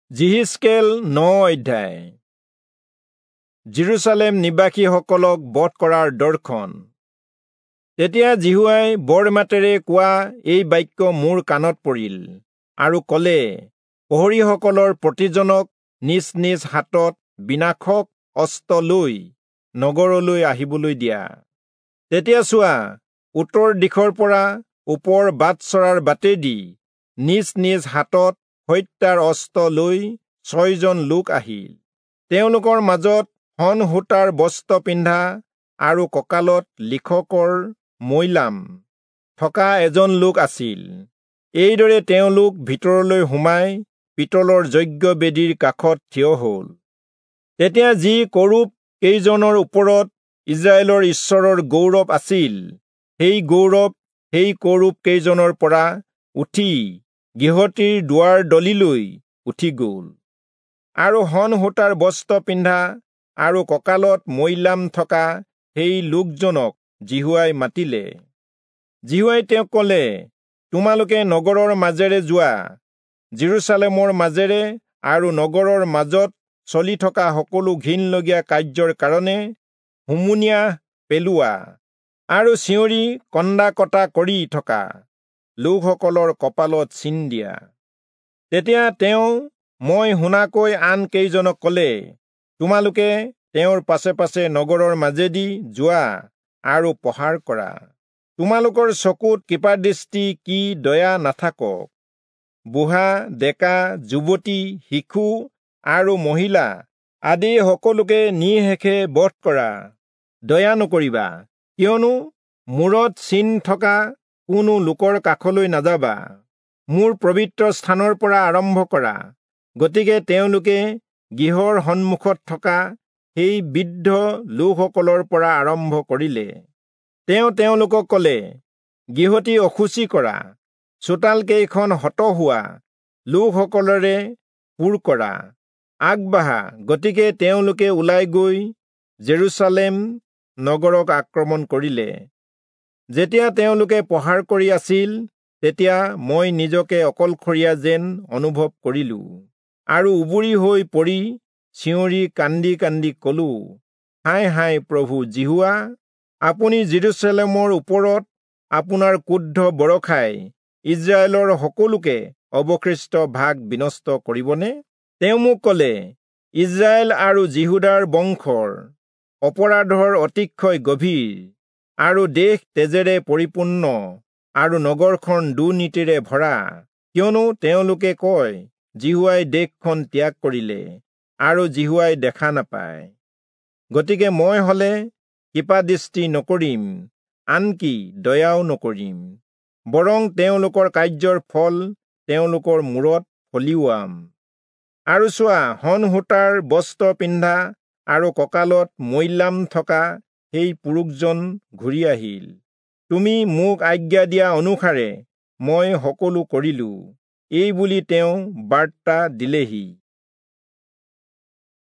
যিহিজকেল 9 অধ্যায়। জেৰুজালেম নিবাসীসকলক বধ কৰাৰ দৰ্শন। তেতিয়া জিহুৱাই বৰমাতেৰে কোৱা এই বাক্য মোৰ কাণত পৰিল আৰু ক'লে, প্ৰহৰীসকলৰ প্ৰতিজনক নিজ নিজ হাতত বিনাশক অস্ত্ৰ লৈ নগৰলৈ আহিবলৈ দিয়া। তেতিয়া চোৱা, উত্তৰ দিশৰ পৰা ওপৰ বাটচৰাৰ বাটেদি নিজ নিজ হাতত হত্যাৰ অস্ত্ৰ লৈ 6 জন লোক আহিল। তেওঁলোকৰ মাজত শণ সূতাৰ বস্ত্ৰ পিন্ধা আৰু কঁকালত লিখকৰ মৈলাম থকা এজন লোক আছিল। এইদৰে তেওঁলোক ভিতৰলৈ সোমাই পিতলৰ যজ্ঞবেদীৰ কাষত থিয় হ'ল। তেতিয়া যি কৰুব কেইজনৰ ওপৰত ইজৰাইলৰ ঈশ্বৰৰ গৌৰৱ আছিল, সেই গৌৰৱ সেই কৰুব কেইজনৰ পৰা উঠি গৃহটিৰ দুৱাৰ দলিলৈ উঠি গ'ল। আৰু শণ সূতাৰ বস্ত্ৰ পিন্ধা আৰু কঁকালত মৈলাম থকা সেই লোকজনক জিহুৱাই মাতিলে। জিহুৱাই তেওঁক ক'লে, তোমালোকে নগৰৰ মাজেৰে যোৱা, জেৰুজালেমৰ মাজেৰে আৰু নগৰৰ মাজত চলি থকা সকলো ঘিনলগীয়া কাৰ্যৰ কাৰণে হুমুনিয়াহ পেলোৱা আৰু চিঞৰি কন্দা কটা কৰি থকা লোকসকলৰ কপালত চিন দিয়া। তেতিয়া তেওঁ মই শুনাকৈ আন কেইজনক ক'লে, তোমালোকে তেওঁৰ পাছে পাছে নগৰৰ মাজেদি যোৱা আৰু প্ৰহাৰ কৰা। তোমালোকৰ চকুত কৃপাদৃষ্টি কি দয়া নাথাকক। বুঢ়া, ডেকা, যুৱতী, শিশু আৰু মহিলা আদি সকলোকে নিঃশেষে বধ কৰা। দয়া নকৰিবা, কিয়নো মূৰত চিন থকা কোনো লোকৰ কাষলৈ নাযাবা। মোৰ পবিত্ৰ স্থানৰ পৰা আৰম্ভ কৰা। গতিকে তেওঁলোকে গৃহৰ সন্মুখত থকা সেই বৃদ্ধ লোকসকলৰ পৰা আৰম্ভ কৰিলে। তেওঁ তেওঁলোকক ক'লে, গৃহটি অশুচি কৰা, চোতালকেইখন হতহোৱা লোকসকলেৰে পূৰ কৰা। আগবাঢ়া। গতিকে তেওঁলোকে ওলাই গৈ জেৰুজালেম নগৰক আক্ৰমণ কৰিলে। যেতিয়া তেওঁলোকে প্ৰহাৰ কৰি আছিল, তেতিয়া মই নিজকে অকলশৰীয়া যেন অনুভৱ কৰিলো আৰু উবুৰি হৈ পৰি চিঞৰি কান্দি কান্দি ক'লো, হায় হায় প্ৰভু জিহুৱা, আপুনি জেৰুজালেমৰ ওপৰত আপোনাৰ ক্ৰোধ বৰষাই ইজৰাইলৰ সকলোকে অৱশিষ্ট ভাগ বিনষ্ট কৰিবনে? তেওঁ মোক ক'লে, ইজৰাইল আৰু জিহুদাৰ বংশৰ অপৰাধৰ অতিশয় গভীৰ আৰু দেশ তেজেৰে পৰিপূৰ্ণ আৰু নগৰখন দুৰ্নীতিৰে ভৰা, কিয়নো তেওঁলোকে কয়, জিহুৱাই দেশখন ত্যাগ কৰিলে আৰু জিহুৱাই দেখা নাপায়। গতিকে মই হলে কৃপাদৃষ্টি নকৰিম, আনকি দয়াও নকৰিম, বৰং তেওঁলোকৰ কাৰ্যৰ ফল তেওঁলোকৰ মূৰত ফলিওৱাম। আৰু চোৱা, শণ সূতাৰ বস্ত্ৰ পিন্ধা আৰু কঁকালত মৈলাম থকা সেই পুৰুষজন ঘূৰি আহিল। তুমি মোক আজ্ঞা দিয়া অনুসাৰে মই সকলো কৰিলো, এই বুলি তেওঁ বাৰ্তা দিলেহি।